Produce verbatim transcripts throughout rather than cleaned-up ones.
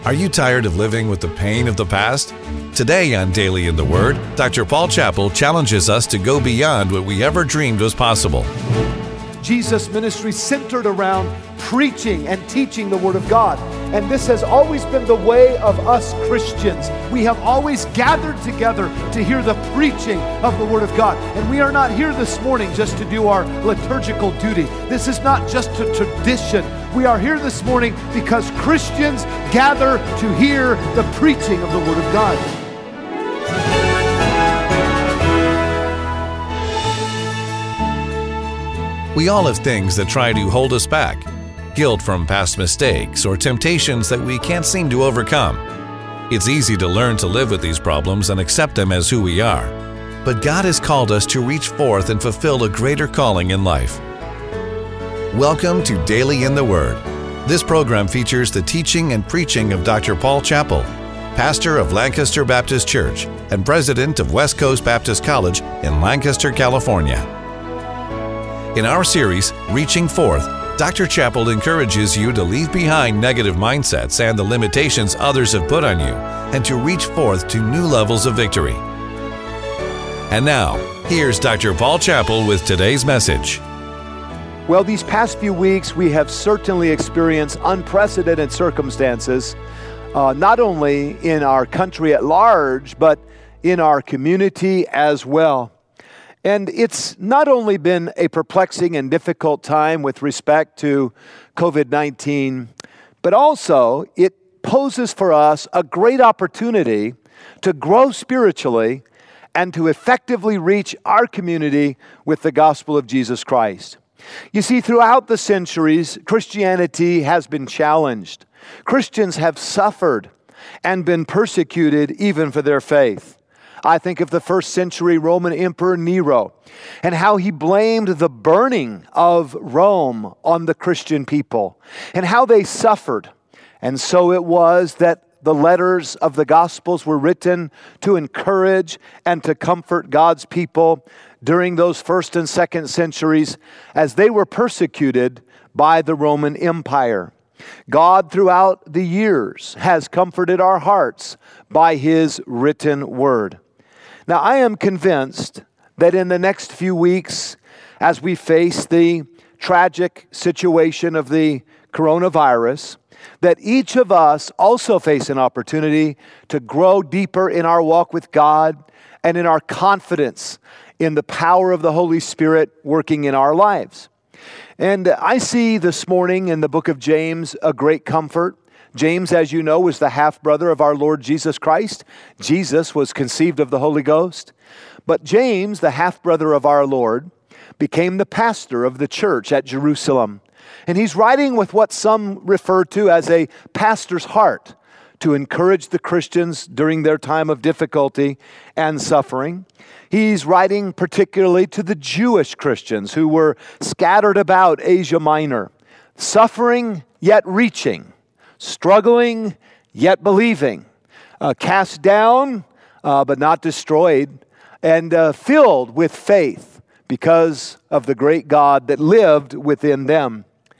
Are you tired of living with the pain of the past? Today on Daily in the Word, Doctor Paul Chappell challenges us to go beyond what we ever dreamed was possible. Jesus' ministry centered around preaching and teaching the Word of God. And this has always been the way of us Christians. We have always gathered together to hear the preaching of the Word of God. And we are not here this morning just to do our liturgical duty. This is not just a tradition. We are here this morning because Christians gather to hear the preaching of the Word of God. We all have things that try to hold us back. Guilt from past mistakes or temptations that we can't seem to overcome. It's easy to learn to live with these problems and accept them as who we are. But God has called us to reach forth and fulfill a greater calling in life. Welcome to Daily in the Word. This program features the teaching and preaching of Doctor Paul Chappell, pastor of Lancaster Baptist Church and president of West Coast Baptist College in Lancaster, California. In our series, Reaching Forth, Doctor Chappell encourages you to leave behind negative mindsets and the limitations others have put on you, and to reach forth to new levels of victory. And now, here's Doctor Paul Chappell with today's message. Well, these past few weeks, we have certainly experienced unprecedented circumstances, uh, not only in our country at large, but in our community as well. And it's not only been a perplexing and difficult time with respect to covid nineteen, but also it poses for us a great opportunity to grow spiritually and to effectively reach our community with the gospel of Jesus Christ. You see, throughout the centuries, Christianity has been challenged. Christians have suffered and been persecuted even for their faith. I think of the first century Roman Emperor Nero and how he blamed the burning of Rome on the Christian people and how they suffered. And so it was that the letters of the Gospels were written to encourage and to comfort God's people during those first and second centuries as they were persecuted by the Roman Empire. God, throughout the years, has comforted our hearts by His written word. Now, I am convinced that in the next few weeks, as we face the tragic situation of the coronavirus, that each of us also face an opportunity to grow deeper in our walk with God and in our confidence in the power of the Holy Spirit working in our lives. And I see this morning in the book of James a great comfort. James, as you know, was the half-brother of our Lord Jesus Christ. Jesus was conceived of the Holy Ghost. But James, the half-brother of our Lord, became the pastor of the church at Jerusalem. And he's writing with what some refer to as a pastor's heart to encourage the Christians during their time of difficulty and suffering. He's writing particularly to the Jewish Christians who were scattered about Asia Minor, suffering yet reaching, struggling, yet believing, uh, cast down, uh, but not destroyed, and uh, filled with faith because of the great God that lived within them.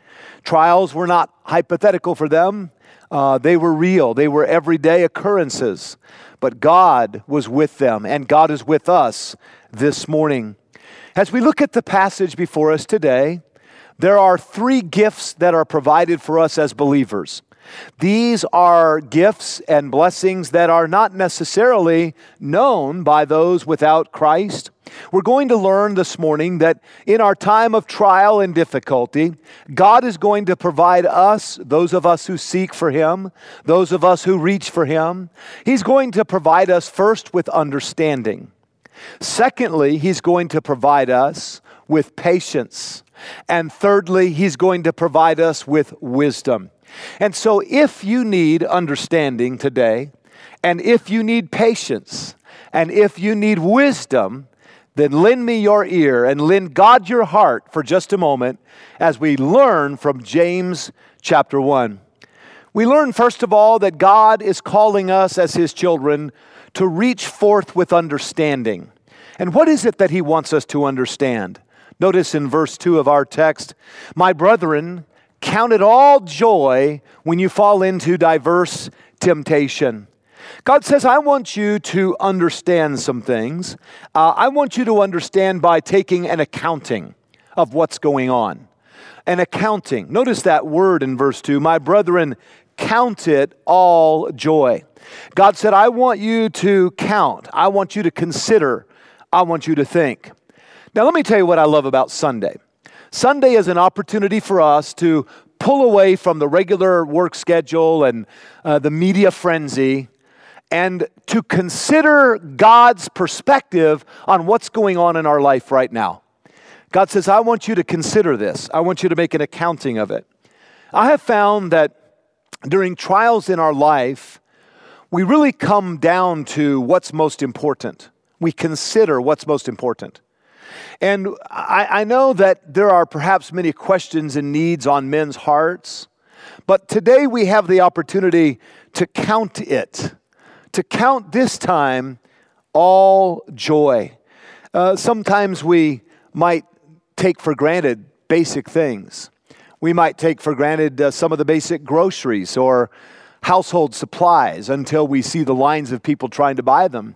Trials were not hypothetical for them. Uh, they were real. They were everyday occurrences. But God was with them, and God is with us this morning. As we look at the passage before us today, there are three gifts that are provided for us as believers. These are gifts and blessings that are not necessarily known by those without Christ. We're going to learn this morning that in our time of trial and difficulty, God is going to provide us, those of us who seek for Him, those of us who reach for Him, He's going to provide us first with understanding. Secondly, He's going to provide us with patience. And thirdly, He's going to provide us with wisdom. And so if you need understanding today, and if you need patience, and if you need wisdom, then lend me your ear and lend God your heart for just a moment as we learn from James chapter one. We learn, first of all, that God is calling us as His children to reach forth with understanding. And what is it that He wants us to understand? Notice in verse two of our text, "My brethren, Count it all joy when you fall into diverse temptation. God says, I want you to understand some things. Uh, I want you to understand by taking an accounting of what's going on. An accounting. Notice that word in verse two. My brethren, count it all joy. God said, I want you to count. I want you to consider. I want you to think. Now, let me tell you what I love about Sunday. Sunday is an opportunity for us to pull away from the regular work schedule and uh, the media frenzy and to consider God's perspective on what's going on in our life right now. God says, I want you to consider this. I want you to make an accounting of it. I have found that during trials in our life, we really come down to what's most important. We consider what's most important. And I, I know that there are perhaps many questions and needs on men's hearts, but today we have the opportunity to count it, to count this time all joy. Uh, sometimes we might take for granted basic things. We might take for granted uh, some of the basic groceries or household supplies until we see the lines of people trying to buy them.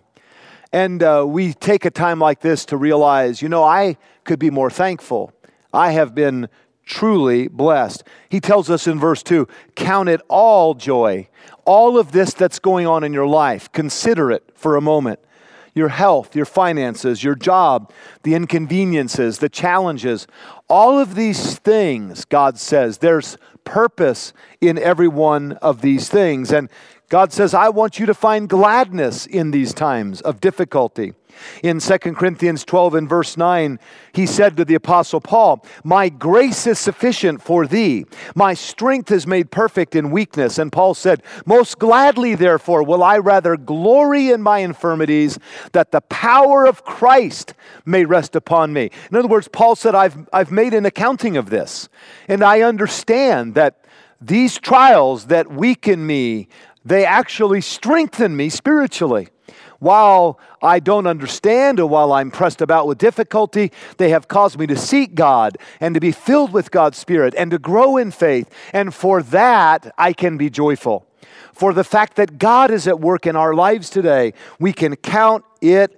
And uh, we take a time like this to realize, you know, I could be more thankful. I have been truly blessed. He tells us in verse two, count it all joy. All of this that's going on in your life, consider it for a moment. Your health, your finances, your job, the inconveniences, the challenges, all of these things, God says, there's purpose in every one of these things. And God says, I want you to find gladness in these times of difficulty. In Second Corinthians twelve and verse nine, he said to the Apostle Paul, my grace is sufficient for thee. My strength is made perfect in weakness. And Paul said, most gladly, therefore, will I rather glory in my infirmities, that the power of Christ may rest upon me. In other words, Paul said, I've, I've made an accounting of this. And I understand that these trials that weaken me, they actually strengthen me spiritually. While I don't understand or while I'm pressed about with difficulty, they have caused me to seek God and to be filled with God's Spirit and to grow in faith. And for that, I can be joyful. For the fact that God is at work in our lives today, we can count it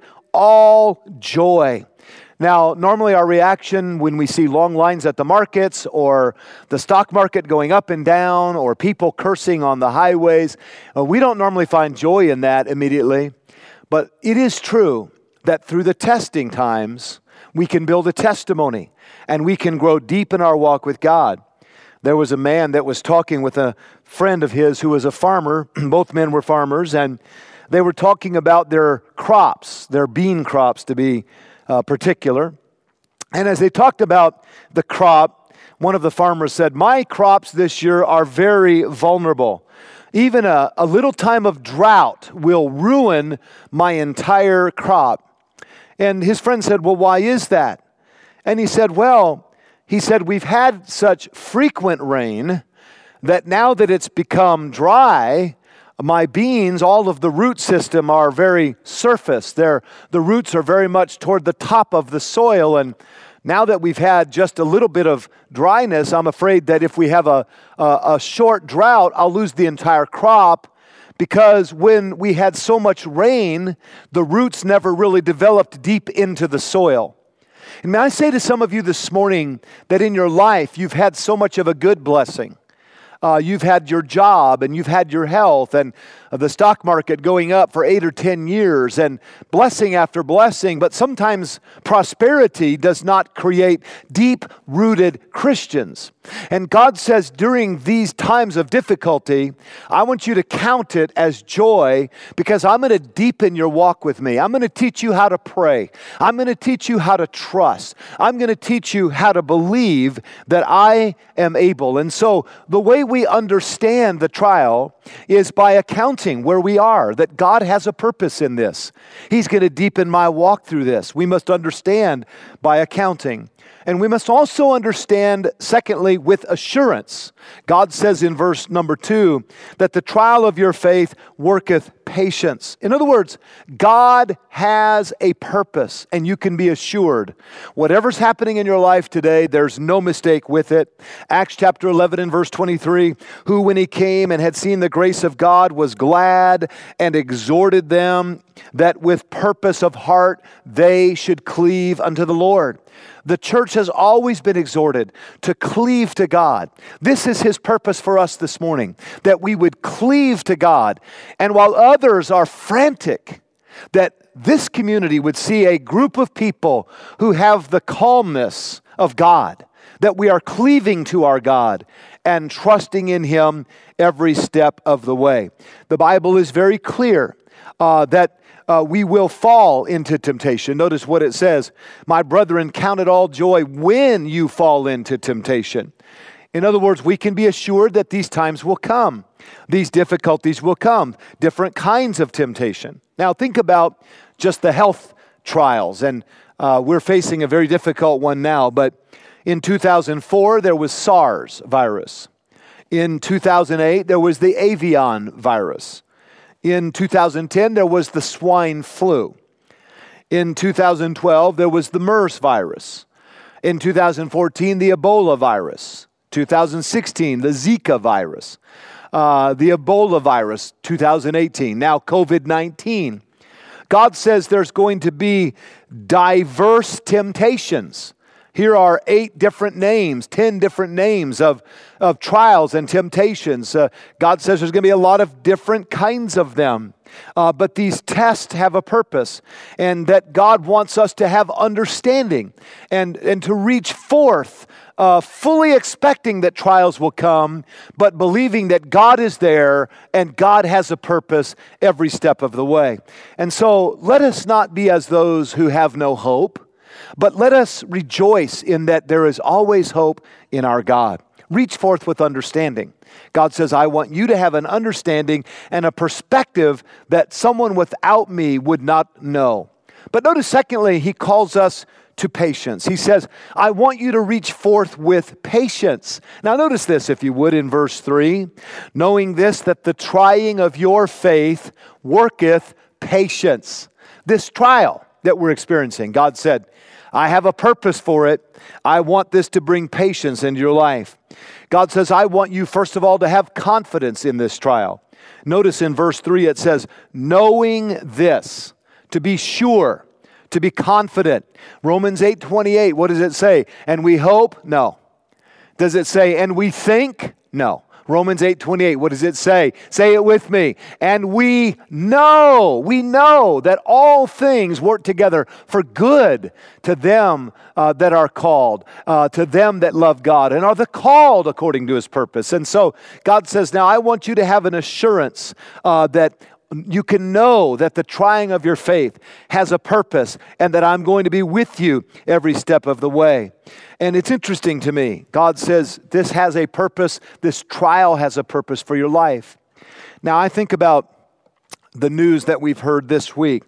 all joy. Now, normally our reaction when we see long lines at the markets or the stock market going up and down or people cursing on the highways, uh, we don't normally find joy in that immediately. But it is true that through the testing times, we can build a testimony and we can grow deep in our walk with God. There was a man that was talking with a friend of his who was a farmer. Both men were farmers, and they were talking about their crops, their bean crops to be uh, particular. And as they talked about the crop, one of the farmers said, my crops this year are very vulnerable. Even a, a little time of drought will ruin my entire crop. And his friend said, well, why is that? And he said, well, he said, we've had such frequent rain that now that it's become dry, my beans, all of the root system are very surface. They're, the roots are very much toward the top of the soil. And now that we've had just a little bit of dryness, I'm afraid that if we have a, a, a short drought, I'll lose the entire crop, because when we had so much rain, the roots never really developed deep into the soil. And may I say to some of you this morning that in your life, you've had so much of a good blessing. Uh, you've had your job and you've had your health and uh, the stock market going up for eight or ten years and blessing after blessing. But sometimes prosperity does not create deep-rooted Christians. And God says during these times of difficulty, I want you to count it as joy, because I'm going to deepen your walk with me. I'm going to teach you how to pray. I'm going to teach you how to trust. I'm going to teach you how to believe that I am able. And so the way we understand the trial is by accounting where we are, that God has a purpose in this. He's going to deepen my walk through this. We must understand by accounting. And we must also understand, secondly, with assurance. God says in verse number two, that the trial of your faith worketh patience. In other words, God has a purpose, and you can be assured. Whatever's happening in your life today, there's no mistake with it. Acts chapter eleven and verse twenty-three, who when he came and had seen the grace of God was glad and exhorted them that with purpose of heart they should cleave unto the Lord. The church has always been exhorted to cleave to God. This is his purpose for us this morning, that we would cleave to God. And while others are frantic, that this community would see a group of people who have the calmness of God, that we are cleaving to our God and trusting in him every step of the way. The Bible is very clear uh, that Uh, we will fall into temptation. Notice what it says. My brethren, count it all joy when you fall into temptation. In other words, we can be assured that these times will come. These difficulties will come. Different kinds of temptation. Now think about just the health trials. And uh, we're facing a very difficult one now. But in two thousand four, there was SARS virus. In two thousand eight, there was the avian virus. In two thousand ten, there was the swine flu. In two thousand twelve, there was the MERS virus. In two thousand fourteen, the Ebola virus. two thousand sixteen, the Zika virus. Uh, the Ebola virus, two thousand eighteen. Now covid nineteen. God says there's going to be diverse temptations. Here are eight different names, ten different names of, of trials and temptations. Uh, God says there's going to be a lot of different kinds of them. Uh, but these tests have a purpose, and that God wants us to have understanding and, and to reach forth, uh, fully expecting that trials will come, but believing that God is there and God has a purpose every step of the way. And so let us not be as those who have no hope, but let us rejoice in that there is always hope in our God. Reach forth with understanding. God says, I want you to have an understanding and a perspective that someone without me would not know. But notice, secondly, he calls us to patience. He says, I want you to reach forth with patience. Now notice this, if you would, in verse three. Knowing this, that the trying of your faith worketh patience. This trial that we're experiencing, God said, I have a purpose for it. I want this to bring patience into your life. God says, I want you, first of all, to have confidence in this trial. Notice in verse three, it says, knowing this, to be sure, to be confident. Romans eight twenty-eight, what does it say? And we hope? No. Does it say, and we think? No. Romans eight twenty-eight, what does it say? Say it with me. And we know, we know that all things work together for good to them uh, that are called, uh, to them that love God and are the called according to his purpose. And so God says, now I want you to have an assurance uh, that you can know that the trying of your faith has a purpose and that I'm going to be with you every step of the way. And it's interesting to me. God says this has a purpose. This trial has a purpose for your life. Now, I think about the news that we've heard this week.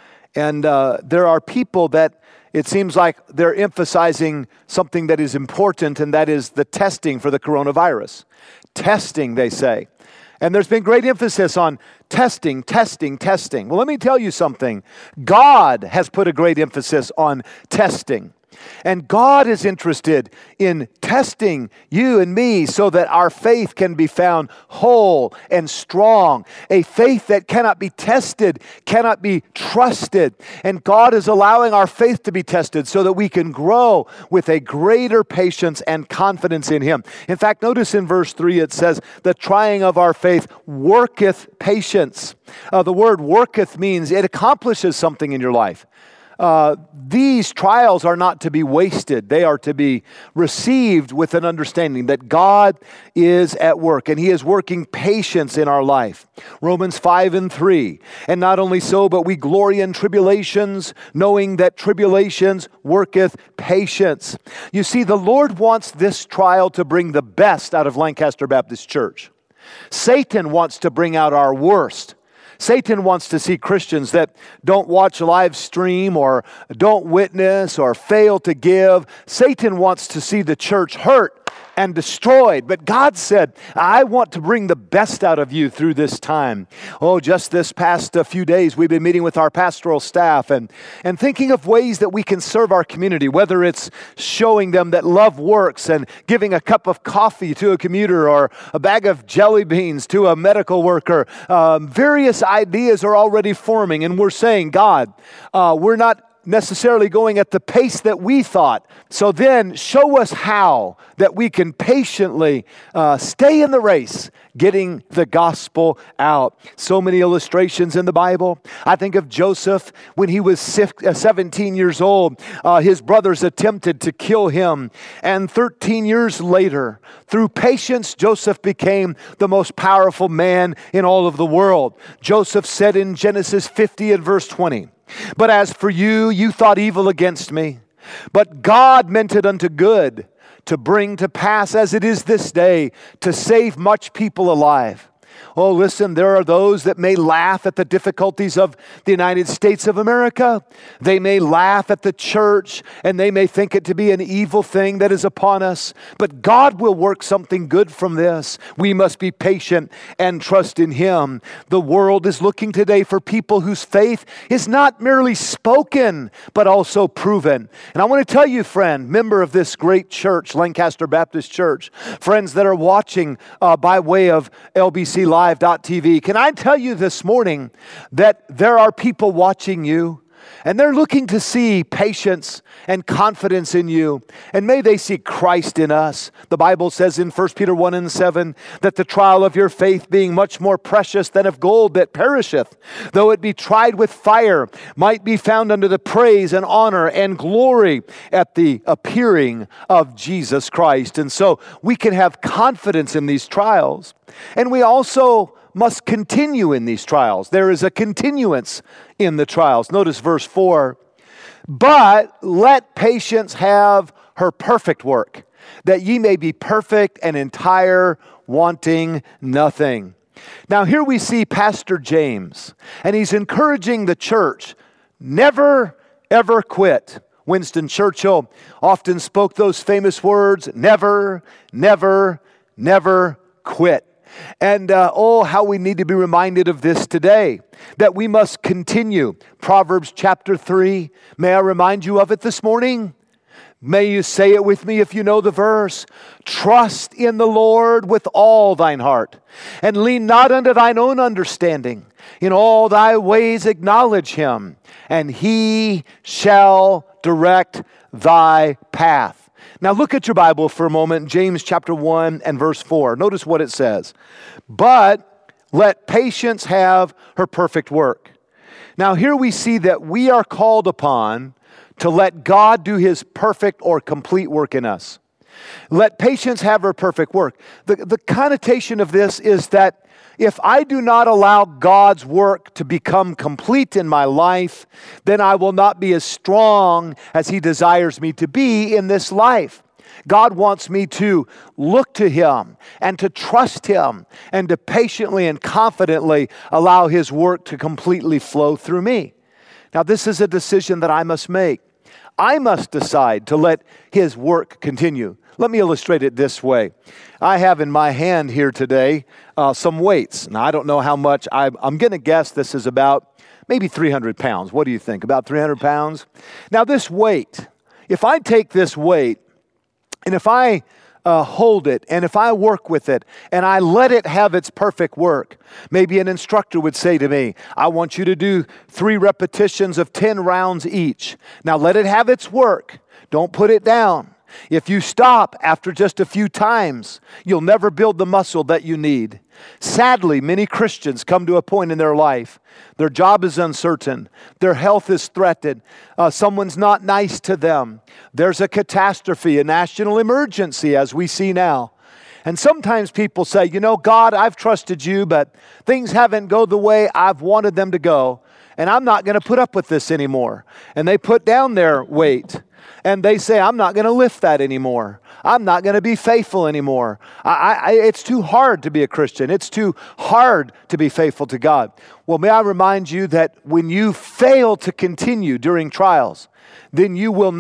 And uh, there are people that it seems like they're emphasizing something that is important, and that is the testing for the coronavirus. Testing, they say. And there's been great emphasis on testing, testing, testing. Well, let me tell you something. God has put a great emphasis on testing. And God is interested in testing you and me so that our faith can be found whole and strong. A faith that cannot be tested, cannot be trusted. And God is allowing our faith to be tested so that we can grow with a greater patience and confidence in him. In fact, notice in verse three it says, the trying of our faith worketh patience. Uh, the word worketh means it accomplishes something in your life. Uh, these trials are not to be wasted. They are to be received with an understanding that God is at work and he is working patience in our life. Romans five and three. And not only so, but we glory in tribulations, knowing that tribulations worketh patience. You see, the Lord wants this trial to bring the best out of Lancaster Baptist Church. Satan wants to bring out our worst. Satan wants to see Christians that don't watch a live stream or don't witness or fail to give. Satan wants to see the church hurt and destroyed. But God said, I want to bring the best out of you through this time. Oh, just this past uh, few days, we've been meeting with our pastoral staff and, and thinking of ways that we can serve our community, whether it's showing them that love works and giving a cup of coffee to a commuter or a bag of jelly beans to a medical worker. Um, various ideas are already forming, and we're saying, God, uh, we're not necessarily going at the pace that we thought. So then show us how that we can patiently uh, stay in the race, getting the gospel out. So many illustrations in the Bible. I think of Joseph when he was seventeen years old. Uh, his brothers attempted to kill him. And thirteen years later, through patience, Joseph became the most powerful man in all of the world. Joseph said in Genesis fifty and verse twenty, but as for you, you thought evil against me, but God meant it unto good, to bring to pass as it is this day, to save much people alive. Oh, listen, there are those that may laugh at the difficulties of the United States of America. They may laugh at the church, and they may think it to be an evil thing that is upon us. But God will work something good from this. We must be patient and trust in Him. The world is looking today for people whose faith is not merely spoken, but also proven. And I want to tell you, friend, member of this great church, Lancaster Baptist Church, friends that are watching uh, by way of L B C Live dot T V, can I tell you this morning that there are people watching you and they're looking to see patience and confidence in you. And may they see Christ in us. The Bible says in First Peter one and seven that the trial of your faith being much more precious than of gold that perisheth, though it be tried with fire, might be found unto the praise and honor and glory at the appearing of Jesus Christ. And so we can have confidence in these trials. And we also must continue in these trials. There is a continuance in the trials. Notice verse four. But let patience have her perfect work, that ye may be perfect and entire, wanting nothing. Now here we see Pastor James, and he's encouraging the church, never, ever quit. Winston Churchill often spoke those famous words, never, never, never quit. And uh, oh, how we need to be reminded of this today, that we must continue. Proverbs chapter three, may I remind you of it this morning? May you say it with me if you know the verse. Trust in the Lord with all thine heart, and lean not unto thine own understanding. In all thy ways acknowledge Him, and He shall direct thy path. Now look at your Bible for a moment, James chapter one and verse four. Notice what it says. But let patience have her perfect work. Now here we see that we are called upon to let God do His perfect or complete work in us. Let patience have her perfect work. The, the connotation of this is that if I do not allow God's work to become complete in my life, then I will not be as strong as He desires me to be in this life. God wants me to look to Him and to trust Him and to patiently and confidently allow His work to completely flow through me. Now, this is a decision that I must make. I must decide to let His work continue. Let me illustrate it this way. I have in my hand here today uh, some weights. Now, I don't know how much. I, I'm going to guess this is about maybe three hundred pounds. What do you think? About three hundred pounds? Now, this weight, if I take this weight and if I uh, hold it and if I work with it and I let it have its perfect work, maybe an instructor would say to me, I want you to do three repetitions of ten rounds each. Now, let it have its work. Don't put it down. If you stop after just a few times, you'll never build the muscle that you need. Sadly, many Christians come to a point in their life. Their job is uncertain. Their health is threatened. Uh, someone's not nice to them. There's a catastrophe, a national emergency, as we see now. And sometimes people say, you know, God, I've trusted you, but things haven't gone the way I've wanted them to go, and I'm not going to put up with this anymore. And they put down their weight. And they say, I'm not going to lift that anymore. I'm not going to be faithful anymore. I, I, it's too hard to be a Christian. It's too hard to be faithful to God. Well, may I remind you that when you fail to continue during trials, then you will not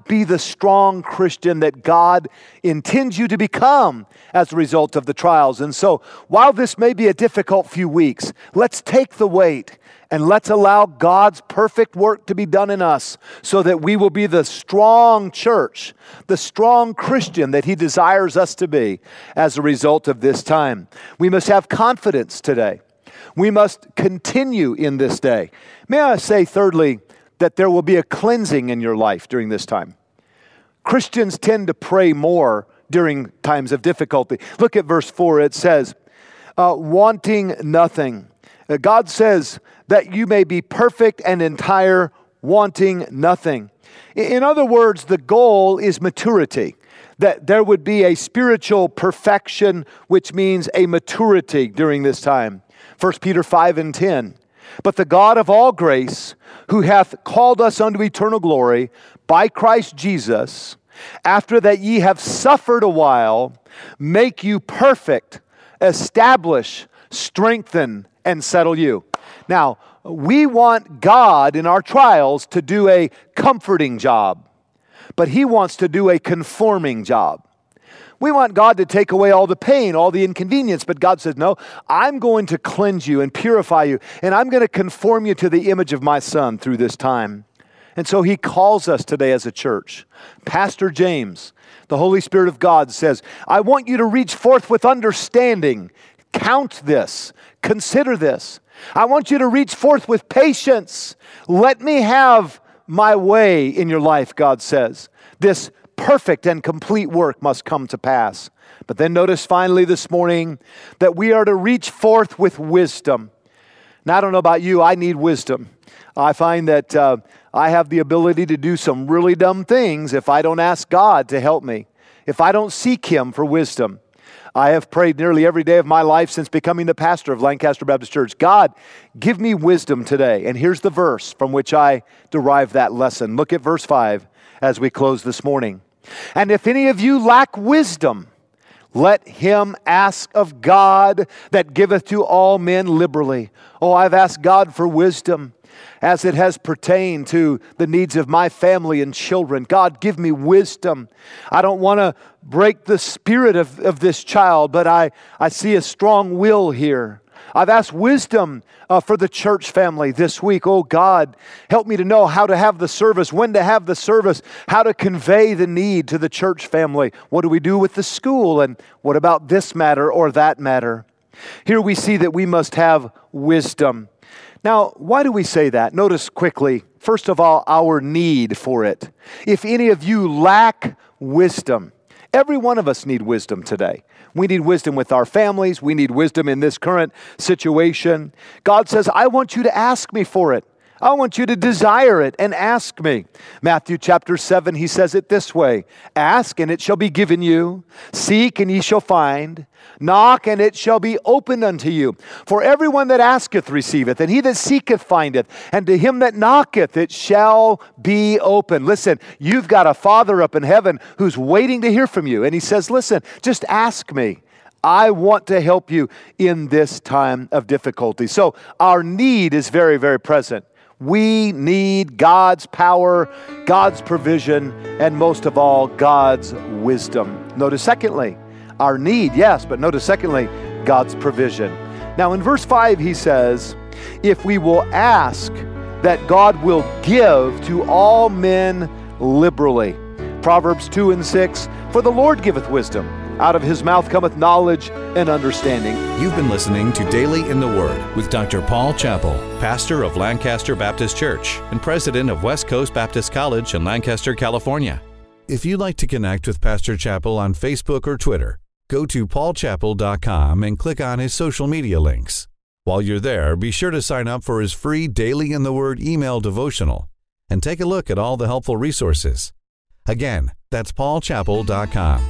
be the strong Christian that God intends you to become as a result of the trials. And so, while this may be a difficult few weeks, let's take the weight and let's allow God's perfect work to be done in us so that we will be the strong church, the strong Christian that He desires us to be as a result of this time. We must have confidence today. We must continue in this day. May I say, thirdly, that there will be a cleansing in your life during this time. Christians tend to pray more during times of difficulty. Look at verse four. It says, uh, wanting nothing. Uh, God says that you may be perfect and entire, wanting nothing. In other words, the goal is maturity. That there would be a spiritual perfection, which means a maturity during this time. First Peter five and ten. But the God of all grace, who hath called us unto eternal glory by Christ Jesus, after that ye have suffered a while, make you perfect, establish, strengthen, and settle you. Now, we want God in our trials to do a comforting job, but He wants to do a conforming job. We want God to take away all the pain, all the inconvenience, but God says, no, I'm going to cleanse you and purify you, and I'm going to conform you to the image of my Son through this time. And so He calls us today as a church. Pastor James, the Holy Spirit of God, says, I want you to reach forth with understanding. Count this. Consider this. I want you to reach forth with patience. Let me have my way in your life, God says. This perfect and complete work must come to pass. But then notice finally this morning that we are to reach forth with wisdom. Now, I don't know about you, I need wisdom. I find that uh, I have the ability to do some really dumb things if I don't ask God to help me, if I don't seek Him for wisdom. I have prayed nearly every day of my life since becoming the pastor of Lancaster Baptist Church. God, give me wisdom today. And here's the verse from which I derive that lesson. Look at verse five as we close this morning. And if any of you lack wisdom, let him ask of God that giveth to all men liberally. Oh, I've asked God for wisdom as it has pertained to the needs of my family and children. God, give me wisdom. I don't want to break the spirit of, of this child, but I, I see a strong will here. I've asked wisdom uh, for the church family this week. Oh God, help me to know how to have the service, when to have the service, how to convey the need to the church family. What do we do with the school? And what about this matter or that matter? Here we see that we must have wisdom. Now, why do we say that? Notice quickly, first of all, our need for it. If any of you lack wisdom, every one of us need wisdom today. We need wisdom with our families. We need wisdom in this current situation. God says, I want you to ask me for it. I want you to desire it and ask me. Matthew chapter seven, He says it this way. Ask and it shall be given you. Seek and ye shall find. Knock and it shall be opened unto you. For everyone that asketh receiveth, and he that seeketh findeth, and to him that knocketh it shall be open. Listen, you've got a Father up in heaven who's waiting to hear from you. And He says, listen, just ask me. I want to help you in this time of difficulty. So our need is very, very present. We need God's power, God's provision, and most of all, God's wisdom. Notice secondly, our need, yes, but notice secondly, God's provision. Now in verse five, He says, if we will ask, that God will give to all men liberally. Proverbs two and six, for the Lord giveth wisdom. Out of His mouth cometh knowledge and understanding. You've been listening to Daily in the Word with Doctor Paul Chappell, pastor of Lancaster Baptist Church and president of West Coast Baptist College in Lancaster, California. If you'd like to connect with Pastor Chappell on Facebook or Twitter, go to paul chappell dot com and click on his social media links. While you're there, be sure to sign up for his free Daily in the Word email devotional and take a look at all the helpful resources. Again, that's paul chappell dot com.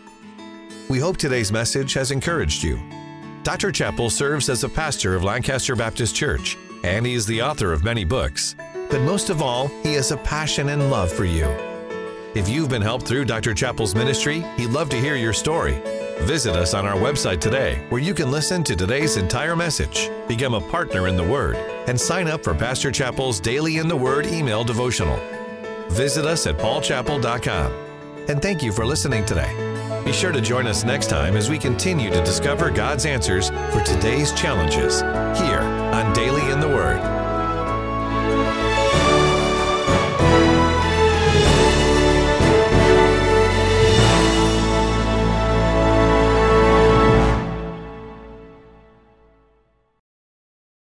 We hope today's message has encouraged you. Doctor Chappell serves as a pastor of Lancaster Baptist Church, and he is the author of many books. But most of all, he has a passion and love for you. If you've been helped through Doctor Chappell's ministry, he'd love to hear your story. Visit us on our website today, where you can listen to today's entire message, become a partner in the Word, and sign up for Pastor Chappell's Daily in the Word email devotional. visit us at paul chapel dot com. And thank you for listening today. Be sure to join us next time as we continue to discover God's answers for today's challenges here on Daily in the Word.